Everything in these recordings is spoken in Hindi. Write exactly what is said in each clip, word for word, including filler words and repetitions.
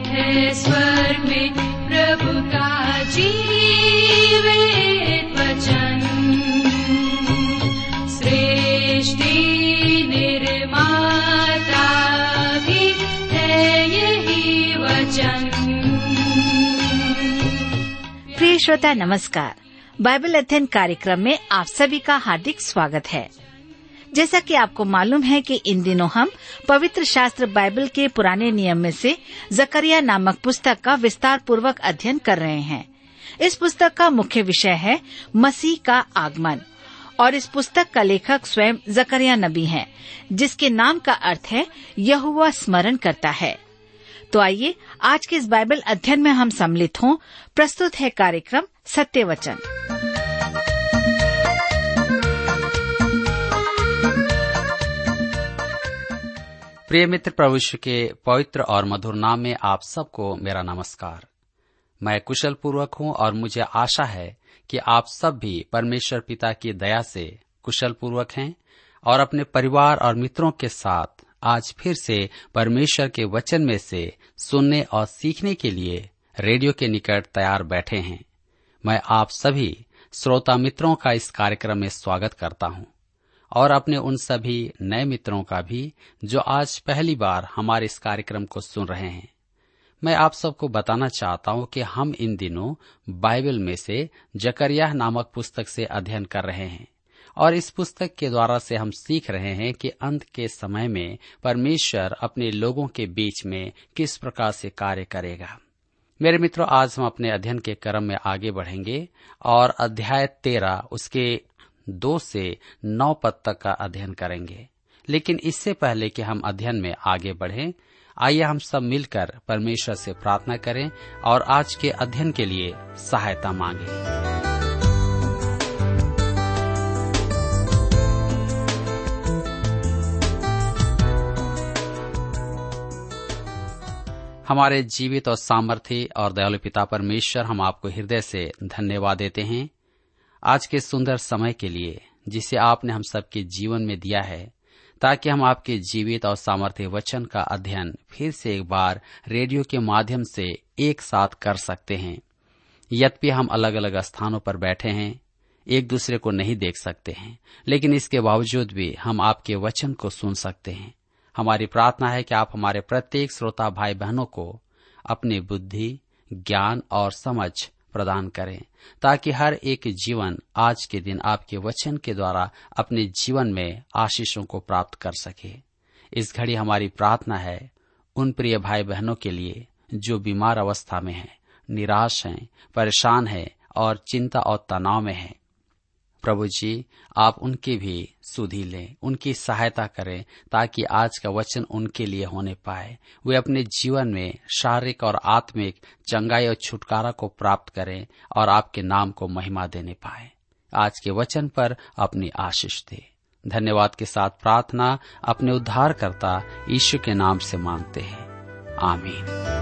स्वागत है स्वर्ग में प्रभु का जीवित वचन। सृष्टि निर्माता भी है यही वचन। प्रिय श्रोता नमस्कार। बाइबल अध्ययन कार्यक्रम में आप सभी का हार्दिक स्वागत है। जैसा कि आपको मालूम है कि इन दिनों हम पवित्र शास्त्र बाइबल के पुराने नियम में से जकरिया नामक पुस्तक का विस्तार पूर्वक अध्ययन कर रहे हैं। इस पुस्तक का मुख्य विषय है मसीह का आगमन और इस पुस्तक का लेखक स्वयं जकरिया नबी हैं, जिसके नाम का अर्थ है यहोवा स्मरण करता है। तो आइए आज के इस बाइबल अध्ययन में हम सम्मिलित हों। प्रस्तुत है कार्यक्रम सत्य वचन। प्रिय मित्र, प्रभु यीशु के पवित्र और मधुर नाम में आप सबको मेरा नमस्कार। मैं कुशल पूर्वक हूँ और मुझे आशा है कि आप सब भी परमेश्वर पिता की दया से कुशल पूर्वक हैं और अपने परिवार और मित्रों के साथ आज फिर से परमेश्वर के वचन में से सुनने और सीखने के लिए रेडियो के निकट तैयार बैठे हैं। मैं आप सभी श्रोता मित्रों का इस कार्यक्रम में स्वागत करता हूँ और अपने उन सभी नए मित्रों का भी जो आज पहली बार हमारे इस कार्यक्रम को सुन रहे हैं। मैं आप सबको बताना चाहता हूँ कि हम इन दिनों बाइबल में से जकरिया नामक पुस्तक से अध्ययन कर रहे हैं और इस पुस्तक के द्वारा से हम सीख रहे हैं कि अंत के समय में परमेश्वर अपने लोगों के बीच में किस प्रकार से कार्य करेगा। मेरे मित्रों, आज हम अपने अध्ययन के क्रम में आगे बढ़ेंगे और अध्याय तेरह उसके दो से नौ पद तक का अध्ययन करेंगे। लेकिन इससे पहले कि हम अध्ययन में आगे बढ़ें, आइए हम सब मिलकर परमेश्वर से प्रार्थना करें और आज के अध्ययन के लिए सहायता मांगें। हमारे जीवित और सामर्थी और दयालु पिता परमेश्वर, हम आपको हृदय से धन्यवाद देते हैं आज के सुंदर समय के लिए जिसे आपने हम सबके जीवन में दिया है, ताकि हम आपके जीवित और सामर्थ्य वचन का अध्ययन फिर से एक बार रेडियो के माध्यम से एक साथ कर सकते हैं। यद्यपि हम अलग अलग स्थानों पर बैठे हैं, एक दूसरे को नहीं देख सकते हैं, लेकिन इसके बावजूद भी हम आपके वचन को सुन सकते हैं। हमारी प्रार्थना है कि आप हमारे प्रत्येक श्रोता भाई बहनों को अपनी बुद्धि, ज्ञान और समझ प्रदान करें, ताकि हर एक जीवन आज के दिन आपके वचन के द्वारा अपने जीवन में आशीषों को प्राप्त कर सके। इस घड़ी हमारी प्रार्थना है उन प्रिय भाई बहनों के लिए जो बीमार अवस्था में हैं, निराश हैं, परेशान हैं और चिंता और तनाव में हैं। प्रभु जी, आप उनकी भी सुधि लें, उनकी सहायता करें, ताकि आज का वचन उनके लिए होने पाए। वे अपने जीवन में शारीरिक और आत्मिक चंगाई और छुटकारा को प्राप्त करें और आपके नाम को महिमा देने पाए। आज के वचन पर अपनी आशीष दे। धन्यवाद के साथ प्रार्थना अपने उद्धारकर्ता यीशु के नाम से मांगते हैं, आमीन।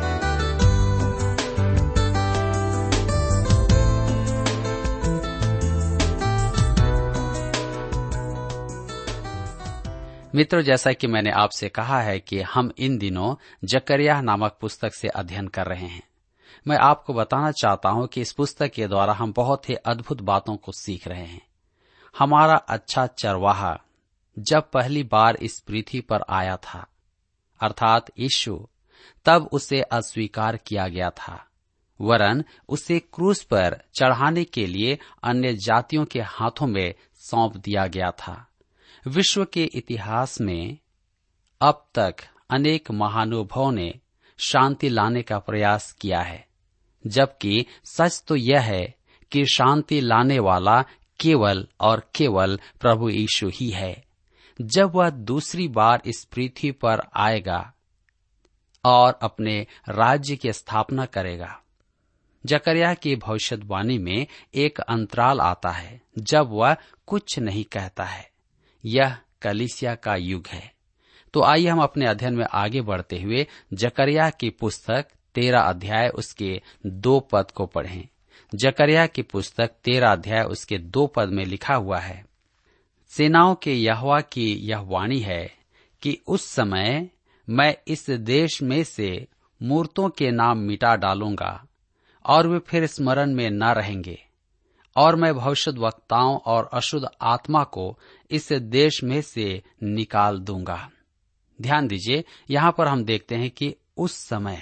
मित्रों, जैसा कि मैंने आपसे कहा है कि हम इन दिनों जकरिया नामक पुस्तक से अध्ययन कर रहे हैं। मैं आपको बताना चाहता हूं कि इस पुस्तक के द्वारा हम बहुत ही अद्भुत बातों को सीख रहे हैं। हमारा अच्छा चरवाहा जब पहली बार इस पृथ्वी पर आया था, अर्थात यीशु, तब उसे अस्वीकार किया गया था, वरन उसे क्रूस पर चढ़ाने के लिए अन्य जातियों के हाथों में सौंप दिया गया था। विश्व के इतिहास में अब तक अनेक महानुभावों ने शांति लाने का प्रयास किया है, जबकि सच तो यह है कि शांति लाने वाला केवल और केवल प्रभु यीशु ही है। जब वह दूसरी बार इस पृथ्वी पर आएगा और अपने राज्य की स्थापना करेगा, जकरिया की भविष्यवाणी में एक अंतराल आता है जब वह कुछ नहीं कहता है। यह कलीसिया का युग है। तो आइए हम अपने अध्ययन में आगे बढ़ते हुए जकरिया की पुस्तक तेरह अध्याय उसके दो पद को पढ़ें। जकरिया की पुस्तक तेरह अध्याय उसके दो पद में लिखा हुआ है, सेनाओं के यहोवा की यह वाणी है कि उस समय मैं इस देश में से मूर्तों के नाम मिटा डालूंगा और वे फिर स्मरण में न रहेंगे, और मैं भविष्यद्वक्ताओं और अशुद्ध आत्मा को इस देश में से निकाल दूंगा। ध्यान दीजिए, यहाँ पर हम देखते हैं कि उस समय,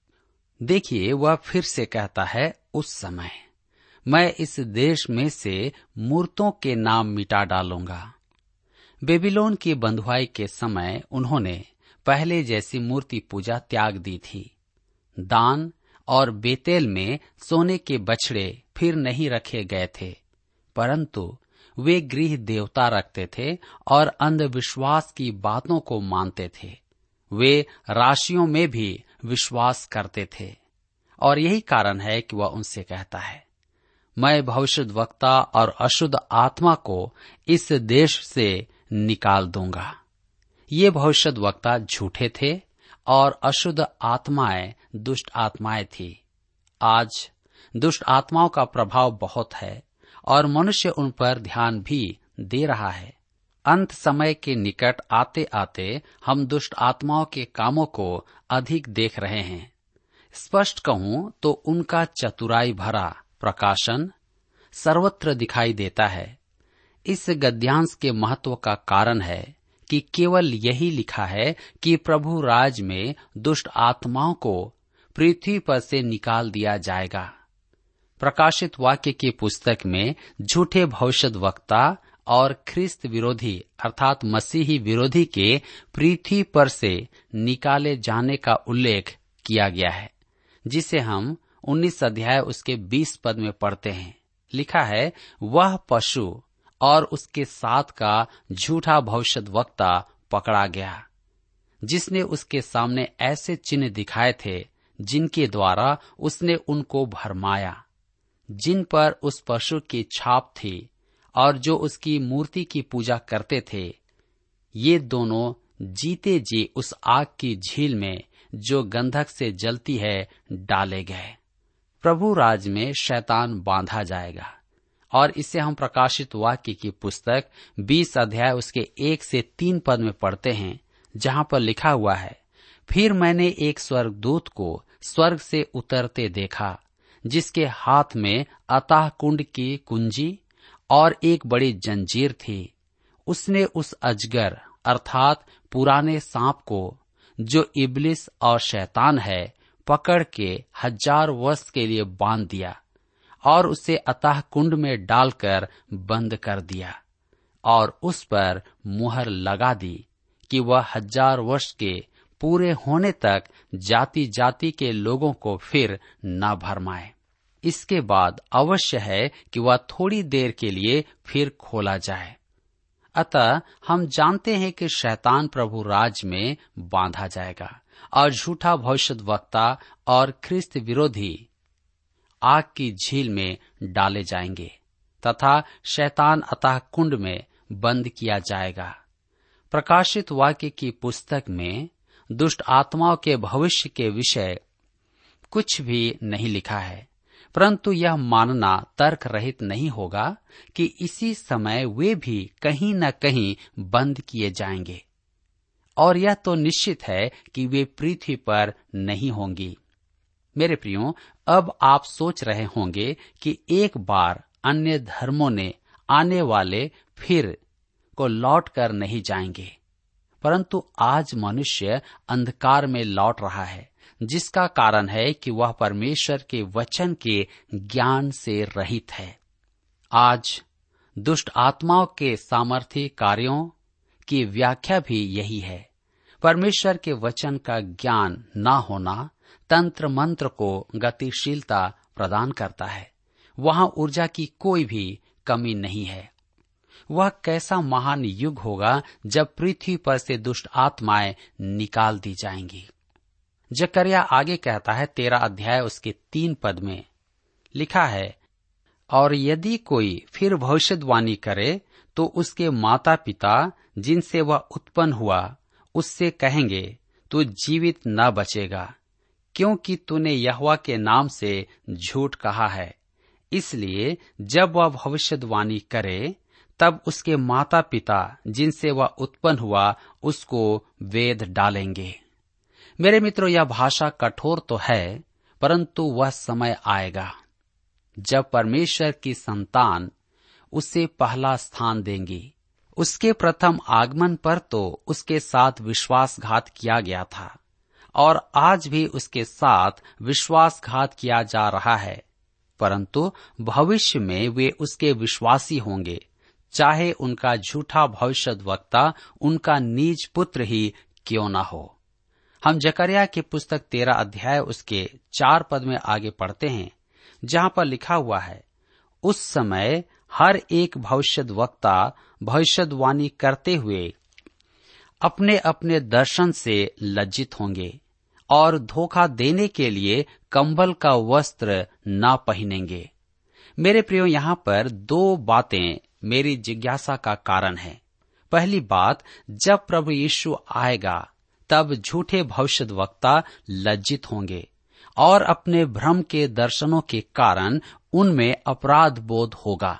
देखिए वह फिर से कहता है उस समय, मैं इस देश में से मूर्तों के नाम मिटा डालूंगा। बेबीलोन की बंधुआई के समय उन्होंने पहले जैसी मूर्ति पूजा त्याग दी थी। दान और बेतेल में सोने के बछड़े फिर नहीं रखे गए थे, परंतु वे गृह देवता रखते थे और अंधविश्वास की बातों को मानते थे। वे राशियों में भी विश्वास करते थे, और यही कारण है कि वह उनसे कहता है, मैं भविष्यद्वक्ता और अशुद्ध आत्मा को इस देश से निकाल दूंगा। ये भविष्यद्वक्ता झूठे थे और अशुद्ध आत्माएं दुष्ट आत्माएं थी। आज दुष्ट आत्माओं का प्रभाव बहुत है और मनुष्य उन पर ध्यान भी दे रहा है। अंत समय के निकट आते आते हम दुष्ट आत्माओं के कामों को अधिक देख रहे हैं। स्पष्ट कहूं तो उनका चतुराई भरा प्रकाशन सर्वत्र दिखाई देता है। इस गद्यांश के महत्व का कारण है कि केवल यही लिखा है कि प्रभु राज में दुष्ट आत्माओं को पृथ्वी पर से निकाल दिया जाएगा। प्रकाशित वाक्य की पुस्तक में झूठे भविष्यद्वक्ता और ख्रिस्त विरोधी अर्थात मसीही विरोधी के पृथ्वी पर से निकाले जाने का उल्लेख किया गया है, जिसे हम उन्नीस अध्याय उसके बीस पद में पढ़ते हैं। लिखा है, वह पशु और उसके साथ का झूठा भविष्यद्वक्ता पकड़ा गया, जिसने उसके सामने ऐसे चिन्ह दिखाए थे जिनके द्वारा उसने उनको भरमाया, जिन पर उस पशु की छाप थी और जो उसकी मूर्ति की पूजा करते थे। ये दोनों जीते जी उस आग की झील में जो गंधक से जलती है डाले गए। प्रभु राज में शैतान बांधा जाएगा, और इसे हम प्रकाशित वाक्य की पुस्तक बीस अध्याय उसके एक से तीन पद में पढ़ते हैं, जहाँ पर लिखा हुआ है, फिर मैंने एक स्वर्गदूत को स्वर्ग से उतरते देखा, जिसके हाथ में अथाह कुंड की कुंजी और एक बड़ी जंजीर थी। उसने उस अजगर अर्थात पुराने सांप को, जो इब्लिस और शैतान है, पकड़ के हजार वर्ष के लिए बांध दिया और उसे अथाह कुंड में डालकर बंद कर दिया, और उस पर मुहर लगा दी कि वह हजार वर्ष के पूरे होने तक जाति जाति के लोगों को फिर न भरमाए। इसके बाद अवश्य है कि वह थोड़ी देर के लिए फिर खोला जाए। अतः हम जानते हैं कि शैतान प्रभु राज में बांधा जाएगा और झूठा भविष्यद्वक्ता और ख्रिस्त विरोधी आग की झील में डाले जाएंगे तथा शैतान अतः कुंड में बंद किया जाएगा। प्रकाशित वाक्य की पुस्तक में दुष्ट आत्माओं के भविष्य के विषय कुछ भी नहीं लिखा है, परंतु यह मानना तर्क रहित नहीं होगा कि इसी समय वे भी कहीं न कहीं बंद किए जाएंगे, और यह तो निश्चित है कि वे पृथ्वी पर नहीं होंगी। मेरे प्रियो, अब आप सोच रहे होंगे कि एक बार अन्य धर्मों ने आने वाले फिर को लौट कर नहीं जाएंगे, परंतु आज मनुष्य अंधकार में लौट रहा है, जिसका कारण है कि वह परमेश्वर के वचन के ज्ञान से रहित है। आज दुष्ट आत्माओं के सामर्थी कार्यों की व्याख्या भी यही है। परमेश्वर के वचन का ज्ञान न होना तंत्र मंत्र को गतिशीलता प्रदान करता है। वहां ऊर्जा की कोई भी कमी नहीं है। वह कैसा महान युग होगा जब पृथ्वी पर से दुष्ट आत्माएं निकाल दी जाएंगी। जकरिया आगे कहता है, तेरा अध्याय उसके तीन पद में लिखा है, और यदि कोई फिर भविष्यवाणी करे तो उसके माता पिता जिनसे वह उत्पन्न हुआ उससे कहेंगे, तू जीवित न बचेगा, क्योंकि तूने यहोवा के नाम से झूठ कहा है। इसलिए जब वह भविष्यवाणी करे तब उसके माता पिता जिनसे वह उत्पन्न हुआ उसको वेध डालेंगे। मेरे मित्रों, यह भाषा कठोर तो है, परंतु वह समय आएगा जब परमेश्वर की संतान उसे पहला स्थान देंगी। उसके प्रथम आगमन पर तो उसके साथ विश्वासघात किया गया था और आज भी उसके साथ विश्वासघात किया जा रहा है, परंतु भविष्य में वे उसके विश्वासी होंगे, चाहे उनका झूठा भविष्यद्वक्ता उनका निज पुत्र ही क्यों न हो। हम जकरिया की पुस्तक तेरह अध्याय उसके चार पद में आगे पढ़ते हैं, जहां पर लिखा हुआ है, उस समय हर एक भविष्यद्वक्ता भविष्यवाणी करते हुए अपने अपने दर्शन से लज्जित होंगे और धोखा देने के लिए कंबल का वस्त्र न पहनेंगे। मेरे प्रियो, यहाँ पर दो बातें मेरी जिज्ञासा का कारण है। पहली बात, जब प्रभु यीशु आएगा तब झूठे भविष्यद्वक्ता लज्जित होंगे और अपने भ्रम के दर्शनों के कारण उनमें अपराध बोध होगा।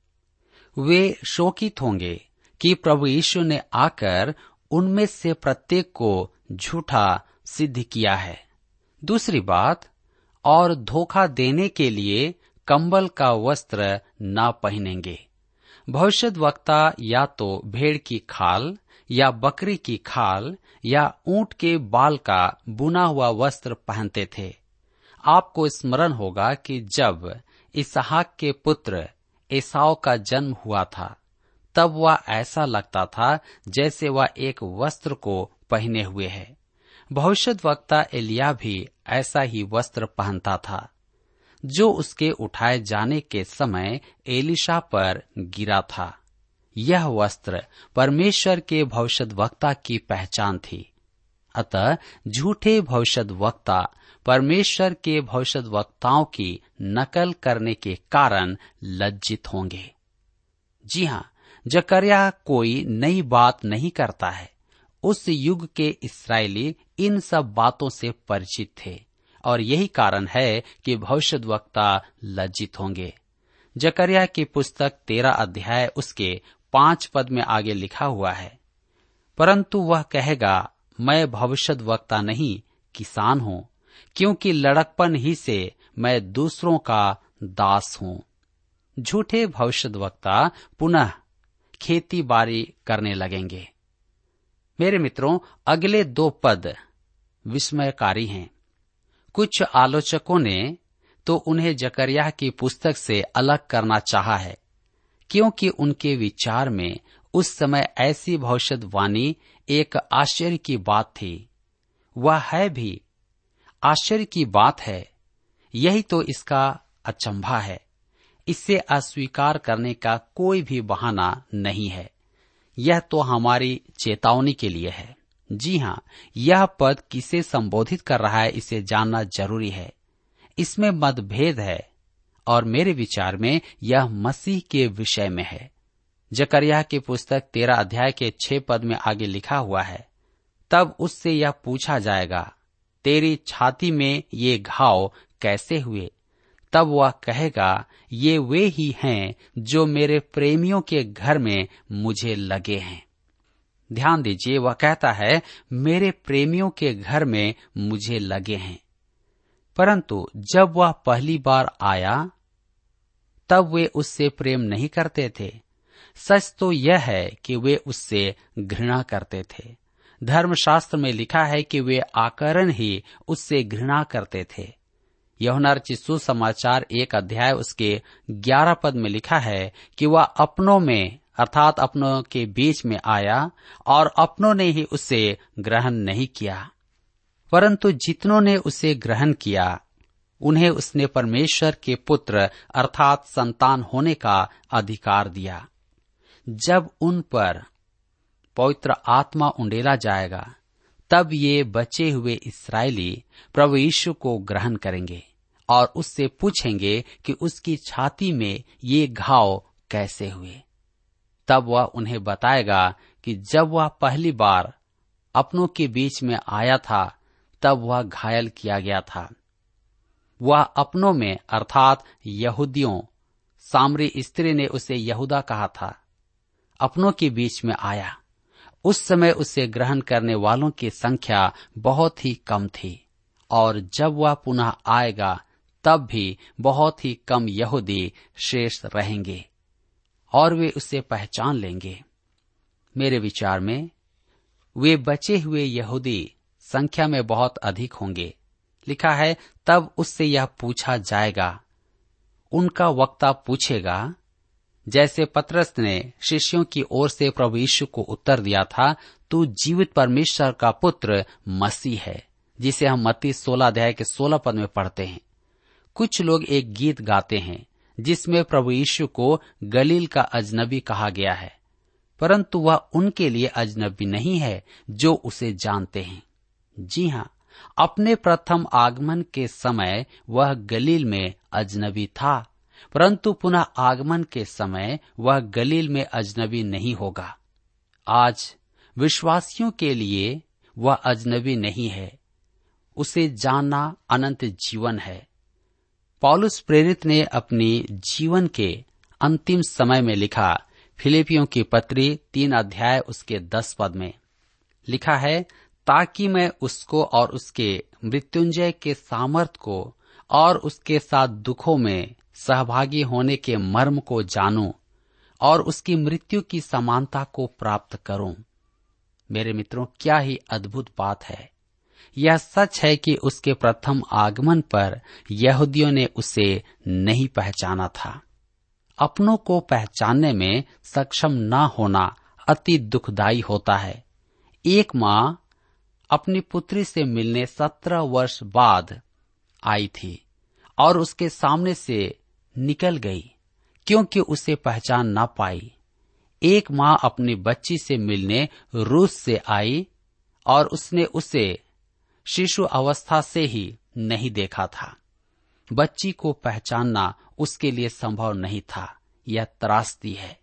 वे शोकित होंगे कि प्रभु यीशु ने आकर उनमें से प्रत्येक को झूठा सिद्ध किया है। दूसरी बात, और धोखा देने के लिए कंबल का वस्त्र न पहनेंगे। भविष्यद्वक्ता या तो भेड़ की खाल या बकरी की खाल या ऊंट के बाल का बुना हुआ वस्त्र पहनते थे। आपको स्मरण होगा कि जब इसहाक के पुत्र एसाव का जन्म हुआ था, तब वह ऐसा लगता था जैसे वह एक वस्त्र को पहने हुए है। भविष्यद्वक्ता एलिया भी ऐसा ही वस्त्र पहनता था, जो उसके उठाए जाने के समय एलीशा पर गिरा था। यह वस्त्र परमेश्वर के भविष्यद्वक्ता की पहचान थी। अतः झूठे भविष्यद्वक्ता परमेश्वर के भविष्यद्वक्ताओं की नकल करने के कारण लज्जित होंगे। जी हाँ, जकरिया कोई नई बात नहीं करता है। उस युग के इस्राएली इन सब बातों से परिचित थे और यही कारण है कि भविष्यद्वक्ता लज्जित होंगे। जकरिया की पुस्तक तेरह अध्याय उसके पांच पद में आगे लिखा हुआ है, परंतु वह कहेगा, मैं भविष्यद्वक्ता नहीं किसान हूँ, क्योंकि लड़कपन ही से मैं दूसरों का दास हूँ। झूठे भविष्यद्वक्ता पुनः खेती बाड़ी करने लगेंगे। मेरे मित्रों, अगले दो पद विस्मयकारी हैं। कुछ आलोचकों ने तो उन्हें जकरिया की पुस्तक से अलग करना चाहा है, क्योंकि उनके विचार में उस समय ऐसी भविष्यवाणी एक आश्चर्य की बात थी। वह है भी आश्चर्य की बात है, यही तो इसका अचंभा है। इसे अस्वीकार करने का कोई भी बहाना नहीं है। यह तो हमारी चेतावनी के लिए है। जी हाँ, यह पद किसे संबोधित कर रहा है इसे जानना जरूरी है। इसमें मतभेद है और मेरे विचार में यह मसीह के विषय में है। जकरिया की पुस्तक तेरह अध्याय के छह पद में आगे लिखा हुआ है, तब उससे यह पूछा जाएगा, तेरी छाती में ये घाव कैसे हुए? तब वह कहेगा, ये वे ही हैं जो मेरे प्रेमियों के घर में मुझे लगे हैं। ध्यान दीजिए, वह कहता है मेरे प्रेमियों के घर में मुझे लगे हैं। परंतु जब वह पहली बार आया तब वे उससे प्रेम नहीं करते थे। सच तो यह है कि वे उससे घृणा करते थे। धर्मशास्त्र में लिखा है कि वे आकरण ही उससे घृणा करते थे। यूहन्ना रचित सुसमाचार एक अध्याय उसके ग्यारह पद में लिखा है कि वह अपनों में अर्थात अपनों के बीच में आया और अपनों ने ही उसे ग्रहण नहीं किया, परंतु जितनों ने उसे ग्रहण किया उन्हें उसने परमेश्वर के पुत्र अर्थात संतान होने का अधिकार दिया। जब उन पर पवित्र आत्मा उंडेला जाएगा, तब ये बचे हुए इस्राएली प्रभु यीशु को ग्रहण करेंगे और उससे पूछेंगे कि उसकी छाती में ये घाव कैसे हुए। तब वह उन्हें बताएगा कि जब वह पहली बार अपनों के बीच में आया था तब वह घायल किया गया था। वह अपनों में अर्थात यहूदियों, सामरी स्त्री ने उसे यहूदा कहा था, अपनों के बीच में आया। उस समय उसे ग्रहण करने वालों की संख्या बहुत ही कम थी और जब वह पुनः आएगा तब भी बहुत ही कम यहूदी शेष रहेंगे और वे उसे पहचान लेंगे। मेरे विचार में वे बचे हुए यहूदी संख्या में बहुत अधिक होंगे। लिखा है, तब उससे यह पूछा जाएगा। उनका वक्ता पूछेगा, जैसे पतरस ने शिष्यों की ओर से प्रभु यीशु को उत्तर दिया था, तू जीवित परमेश्वर का पुत्र मसीह है, जिसे हम मत्ती सोलह अध्याय के सोलह पद में पढ़ते हैं। कुछ लोग एक गीत गाते हैं जिसमें प्रभु यीशु को गलील का अजनबी कहा गया है, परंतु वह उनके लिए अजनबी नहीं है जो उसे जानते हैं। जी हाँ, अपने प्रथम आगमन के समय वह गलील में अजनबी था, परंतु पुनः आगमन के समय वह गलील में अजनबी नहीं होगा। आज विश्वासियों के लिए वह अजनबी नहीं है, उसे जानना अनंत जीवन है। पौलुस प्रेरित ने अपनी जीवन के अंतिम समय में लिखा, फिलिपियों की पत्री तीन अध्याय उसके दस पद में लिखा है, ताकि मैं उसको और उसके मृत्युंजय के सामर्थ को और उसके साथ दुखों में सहभागी होने के मर्म को जानूं और उसकी मृत्यु की समानता को प्राप्त करूं। मेरे मित्रों, क्या ही अद्भुत बात है। यह सच है कि उसके प्रथम आगमन पर यहूदियों ने उसे नहीं पहचाना था। अपनों को पहचानने में सक्षम न होना अति दुखदायी होता है। एक माँ अपनी पुत्री से मिलने सत्रह वर्ष बाद आई थी और उसके सामने से निकल गई क्योंकि उसे पहचान ना पाई। एक माँ अपनी बच्ची से मिलने रूस से आई और उसने उसे शिशु अवस्था से ही नहीं देखा था। बच्ची को पहचानना उसके लिए संभव नहीं था। यह त्रासदी है।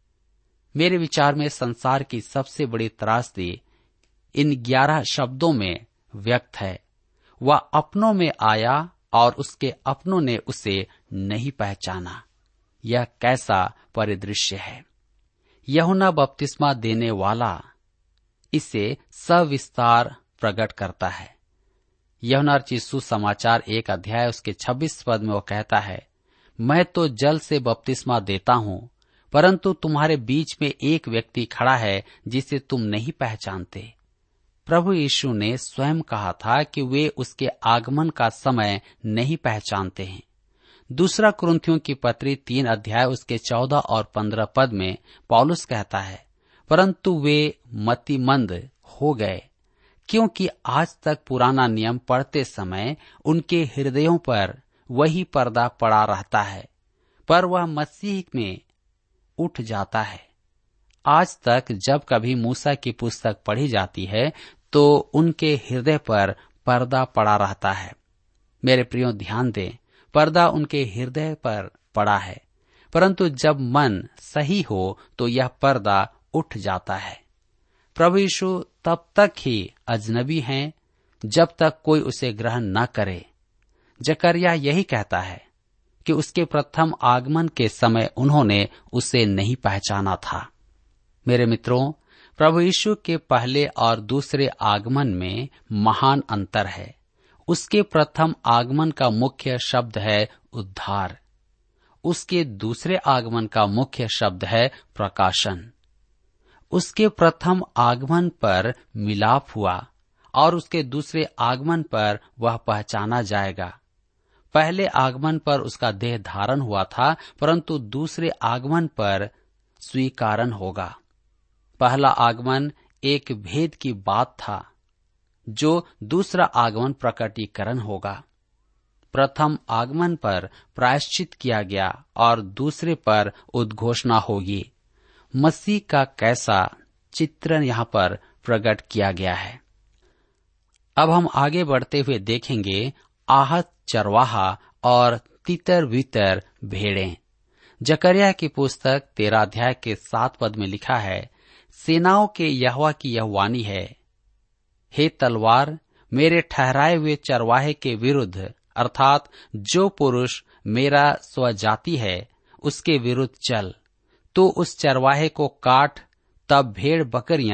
मेरे विचार में संसार की सबसे बड़ी त्रासदी इन ग्यारह शब्दों में व्यक्त है। वह अपनों में आया और उसके अपनों ने उसे नहीं पहचाना। यह कैसा परिदृश्य है। यूहन्ना बपतिस्मा देने वाला इसे सविस्तार प्रकट करता है। यूहन्ना रचित सुसमाचार एक अध्याय उसके छब्बीस पद में वो कहता है, मैं तो जल से बपतिस्मा देता हूं, परंतु तुम्हारे बीच में एक व्यक्ति खड़ा है जिसे तुम नहीं पहचानते। प्रभु यीशु ने स्वयं कहा था कि वे उसके आगमन का समय नहीं पहचानते हैं। दूसरा कुरिन्थियों की पत्री तीन अध्याय उसके चौदह और पंद्रह पद में पौलुस कहता है, परंतु वे मतिमंद हो गए, क्योंकि आज तक पुराना नियम पढ़ते समय उनके हृदयों पर वही पर्दा पड़ा रहता है, पर वह मसीह में उठ जाता है। आज तक जब कभी मूसा की पुस्तक पढ़ी जाती है तो उनके हृदय पर पर्दा पड़ा रहता है। मेरे प्रियो, ध्यान दें, पर्दा उनके हृदय पर पड़ा है, परंतु जब मन सही हो तो यह पर्दा उठ जाता है। प्रभु यीशु तब तक ही अजनबी हैं जब तक कोई उसे ग्रहण न करे। जकरिया यही कहता है कि उसके प्रथम आगमन के समय उन्होंने उसे नहीं पहचाना था। मेरे मित्रों, प्रभु यीशु के पहले और दूसरे आगमन में महान अंतर है। उसके प्रथम आगमन का मुख्य शब्द है उद्धार। उसके दूसरे आगमन का मुख्य शब्द है प्रकाशन। उसके प्रथम आगमन पर मिलाप हुआ और उसके दूसरे आगमन पर वह पहचाना जाएगा। पहले आगमन पर उसका देह धारण हुआ था, परंतु दूसरे आगमन पर स्वीकारण होगा। पहला आगमन एक भेद की बात था, जो दूसरा आगमन प्रकटीकरण होगा। प्रथम आगमन पर प्रायश्चित किया गया और दूसरे पर उद्घोषणा होगी। मसीह का कैसा चित्रण यहाँ पर प्रकट किया गया है। अब हम आगे बढ़ते हुए देखेंगे आहत चरवाहा और तितर बितर भेड़ें। जकरिया की पुस्तक तेरह अध्याय के सात पद में लिखा है, सेनाओं के यहोवा की यह वाणी है, हे तलवार, मेरे ठहराए हुए चरवाहे के विरुद्ध, अर्थात जो पुरुष मेरा स्वजाति है उसके विरुद्ध चल। तो उस चरवाहे को काट, तब भेड़ बकरियां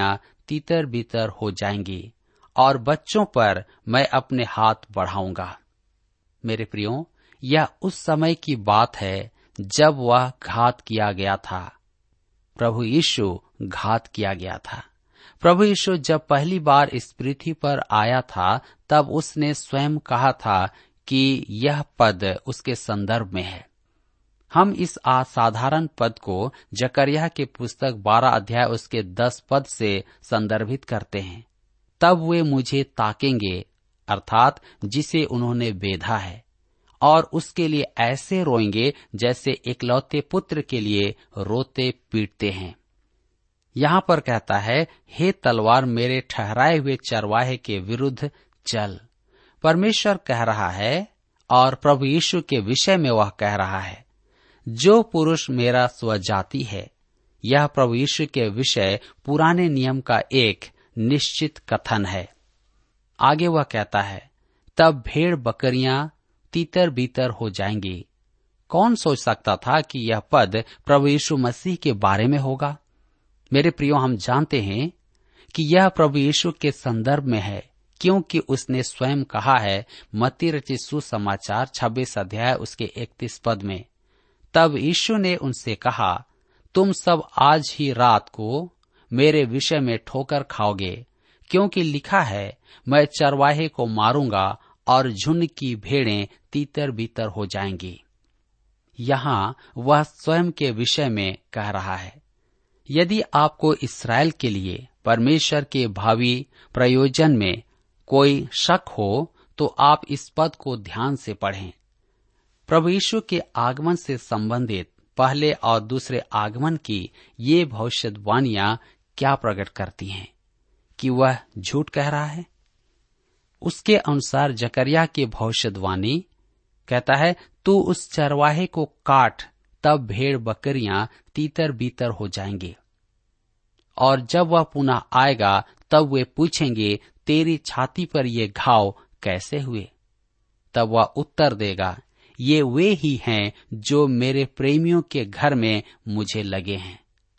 तीतर बीतर हो जाएंगी और बच्चों पर मैं अपने हाथ बढ़ाऊंगा। मेरे प्रियो, यह उस समय की बात है जब वह घात किया गया था। प्रभु यीशु घात किया गया था। प्रभु यीशु जब पहली बार इस पृथ्वी पर आया था, तब उसने स्वयं कहा था कि यह पद उसके संदर्भ में है। हम इस असाधारण पद को जकरिया के पुस्तक बारह अध्याय उसके दस पद से संदर्भित करते हैं। तब वे मुझे ताकेंगे, अर्थात जिसे उन्होंने बेधा है, और उसके लिए ऐसे रोएंगे जैसे एकलौते पुत्र के लिए रोते पीटते हैं। यहाँ पर कहता है, हे तलवार मेरे ठहराए हुए चरवाहे के विरुद्ध चल। परमेश्वर कह रहा है और प्रभु यीशु के विषय में वह कह रहा है, जो पुरुष मेरा स्वजाति है। यह प्रभु यीशु के विषय पुराने नियम का एक निश्चित कथन है। आगे वह कहता है, तब भेड़ बकरियां तीतर बीतर हो जाएंगी। कौन सोच सकता था कि यह पद प्रभु यीशु मसीह के बारे में होगा। मेरे प्रियो, हम जानते हैं कि यह प्रभु यीशु के संदर्भ में है, क्योंकि उसने स्वयं कहा है मत्ती रचित सुसमाचार छब्बीस अध्याय उसके इकतीस पद में, तब यीशु ने उनसे कहा, तुम सब आज ही रात को मेरे विषय में ठोकर खाओगे, क्योंकि लिखा है, मैं चरवाहे को मारूंगा और झुंड की भेड़ें तीतर बीतर हो जाएंगी। यहाँ वह स्वयं के विषय में कह रहा है। यदि आपको इस्राएल के लिए परमेश्वर के भावी प्रयोजन में कोई शक हो, तो आप इस पद को ध्यान से पढ़ें। प्रभु यीशु के आगमन से संबंधित पहले और दूसरे आगमन की ये भविष्यवाणियां क्या प्रकट करती हैं कि वह झूठ कह रहा है। उसके अनुसार जकरिया की भविष्यवाणी कहता है, तू उस चरवाहे को काट, तब भेड़ बकरियां तीतर बीतर हो जाएंगे, और जब वह पुनः आएगा तब वे पूछेंगे, तेरी छाती पर ये घाव कैसे हुए। तब वह उत्तर देगा, ये वे ही हैं जो मेरे प्रेमियों के घर में मुझे लगे हैं।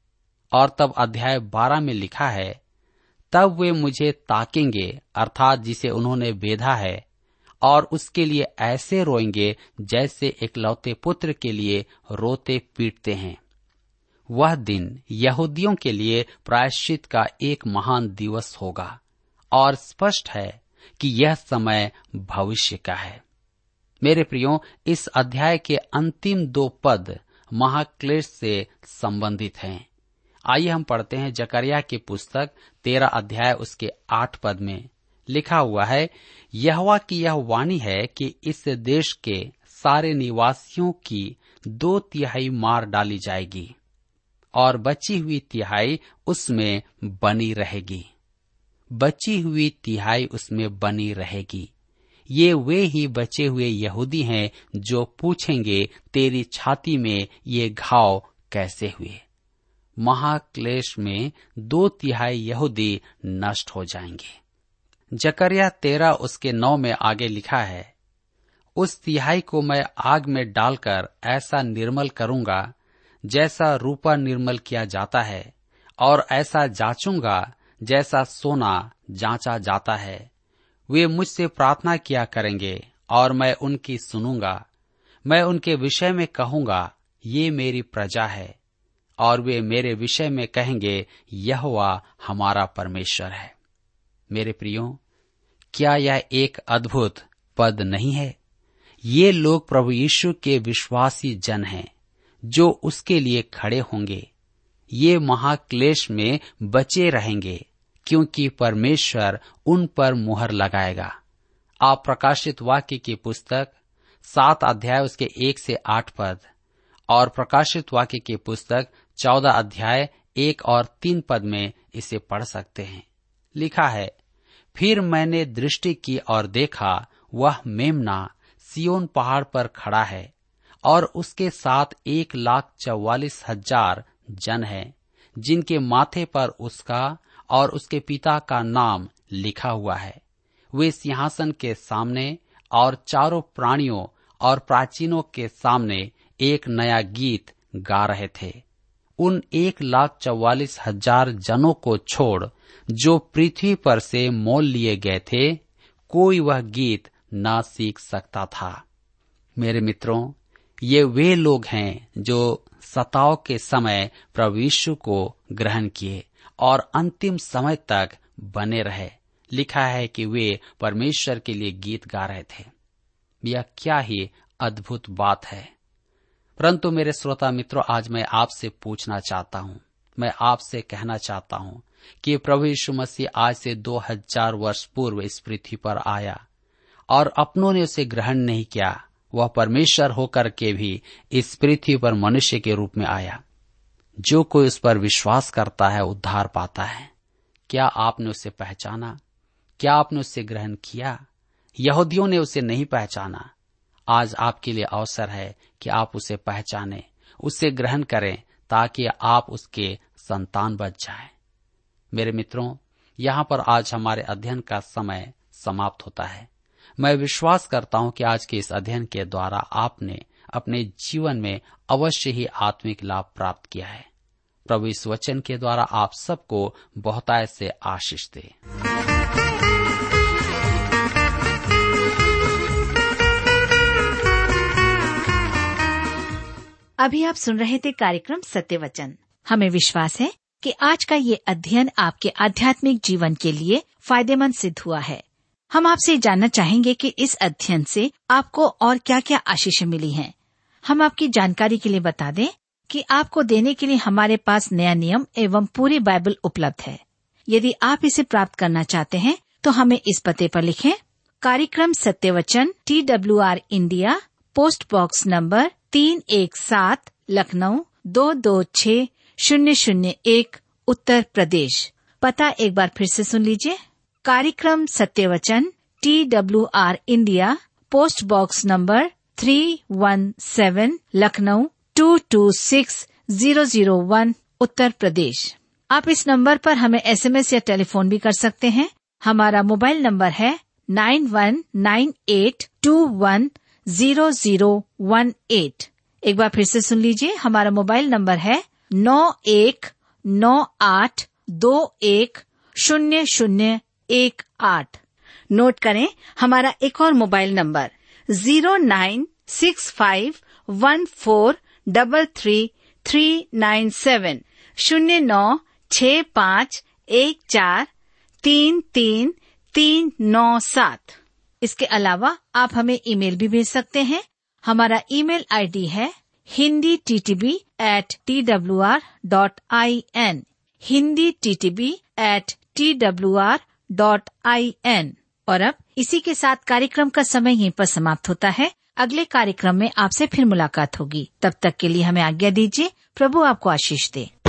और तब अध्याय बारह में लिखा है, तब वे मुझे ताकेंगे, अर्थात जिसे उन्होंने बेधा है, और उसके लिए ऐसे रोएंगे जैसे एकलौते पुत्र के लिए रोते पीटते हैं। वह दिन यहूदियों के लिए प्रायश्चित का एक महान दिवस होगा, और स्पष्ट है कि यह समय भविष्य का है। मेरे प्रियो, इस अध्याय के अंतिम दो पद महाक्लेश से संबंधित हैं। आइए हम पढ़ते हैं जकरिया की पुस्तक तेरह अध्याय उसके आठ पद में लिखा हुआ है, यहोवा की यह वाणी है कि इस देश के सारे निवासियों की दो तिहाई मार डाली जाएगी और बची हुई तिहाई उसमें बनी रहेगी। बची हुई तिहाई उसमें बनी रहेगी। ये वे ही बचे हुए यहूदी हैं जो पूछेंगे, तेरी छाती में ये घाव कैसे हुए। महाक्लेश में दो तिहाई यहूदी नष्ट हो जाएंगे। जकरिया तेरह उसके नौ में आगे लिखा है, उस तिहाई को मैं आग में डालकर ऐसा निर्मल करूंगा जैसा रूपा निर्मल किया जाता है, और ऐसा जांचूंगा जैसा सोना जांचा जाता है। वे मुझसे प्रार्थना किया करेंगे और मैं उनकी सुनूंगा। मैं उनके विषय में कहूंगा, ये मेरी प्रजा है, और वे मेरे विषय में कहेंगे, यहोवा हमारा परमेश्वर है। मेरे प्रियो, क्या यह एक अद्भुत पद नहीं है? ये लोग प्रभु यीशु के विश्वासी जन हैं जो उसके लिए खड़े होंगे। ये महाक्लेश में बचे रहेंगे क्योंकि परमेश्वर उन पर मुहर लगाएगा। आप प्रकाशित वाक्य की पुस्तक सात अध्याय उसके एक से आठ पद और प्रकाशित वाक्य की पुस्तक चौदह अध्याय एक और तीन पद में इसे पढ़ सकते हैं। लिखा है, फिर मैंने दृष्टि की और देखा, वह मेमना सियोन पहाड़ पर खड़ा है और उसके साथ एक लाख चौवालीस हजार जन हैं, जिनके माथे पर उसका और उसके पिता का नाम लिखा हुआ है। वे सिंहासन के सामने और चारों प्राणियों और प्राचीनों के सामने एक नया गीत गा रहे थे। उन एक लाख चौवालीस हजार जनों को छोड़ जो पृथ्वी पर से मोल लिए गए थे, कोई वह गीत ना सीख सकता था। मेरे मित्रों, ये वे लोग हैं जो सताव के समय प्रभु यीशु को ग्रहण किए और अंतिम समय तक बने रहे। लिखा है कि वे परमेश्वर के लिए गीत गा रहे थे। यह क्या ही अद्भुत बात है। परंतु मेरे श्रोता मित्रों, आज मैं आपसे पूछना चाहता हूँ, मैं आपसे कहना चाहता हूँ कि प्रभु यीशु मसीह आज से दो हजार वर्ष पूर्व इस पृथ्वी पर आया और अपनों ने उसे ग्रहण नहीं किया। वह परमेश्वर होकर के भी इस पृथ्वी पर मनुष्य के रूप में आया। जो कोई उस पर विश्वास करता है उद्धार पाता है। क्या आपने उसे पहचाना? क्या आपने उसे ग्रहण किया? यहूदियों ने उसे नहीं पहचाना। आज आपके लिए अवसर है कि आप उसे पहचानें, उसे ग्रहण करें, ताकि आप उसके संतान बन जाएं। मेरे मित्रों, यहाँ पर आज हमारे अध्ययन का समय समाप्त होता है। मैं विश्वास करता हूँ कि आज के इस अध्ययन के द्वारा आपने अपने जीवन में अवश्य ही आत्मिक लाभ प्राप्त किया है। प्रभु इस वचन के द्वारा आप सबको बहुतायत से आशीष दे। अभी आप सुन रहे थे कार्यक्रम सत्य वचन। हमें विश्वास है कि आज का ये अध्ययन आपके आध्यात्मिक जीवन के लिए फायदेमंद सिद्ध हुआ है। हम आपसे जानना चाहेंगे कि इस अध्ययन से आपको और क्या क्या आशीषें मिली हैं। हम आपकी जानकारी के लिए बता दें कि आपको देने के लिए हमारे पास नया नियम एवं पूरी बाइबल उपलब्ध है। यदि आप इसे प्राप्त करना चाहते हैं तो हमें इस पते पर लिखें। कार्यक्रम Satya Vachan, T W R India, post box number तीन एक सात, लखनऊ दो दो छः शून्य शून्य एक, उत्तर प्रदेश। पता एक बार फिर से सुन लीजिए। कार्यक्रम Satya Vachan, T W R India, post box number तीन एक सात, लखनऊ दो दो छः शून्य शून्य एक, उत्तर प्रदेश। आप इस नंबर पर हमें एस एम एस या टेलीफोन भी कर सकते हैं। हमारा मोबाइल नंबर है nine one nine eight two one zero zero one eight. एक बार फिर से सुन लीजिए। हमारा मोबाइल नंबर है नौ एक नौ आठ दो एक शून्य शून्य एक आठ। नोट करें हमारा एक और mobile number zero nine six five one four double three three nine seven, शून्य नौ छः पाँच एक चार तीन तीन तीन नौ सात। इसके अलावा आप हमें ईमेल भी भेज सकते हैं। हमारा ईमेल आईडी है Hindi T T B at T W R dot I N, Hindi T T B at T W R dot I N. और अब इसी के साथ कार्यक्रम का समय यहीं पर समाप्त होता है। अगले कार्यक्रम में आपसे फिर मुलाकात होगी। तब तक के लिए हमें आज्ञा दीजिए। प्रभु आपको आशीष दे।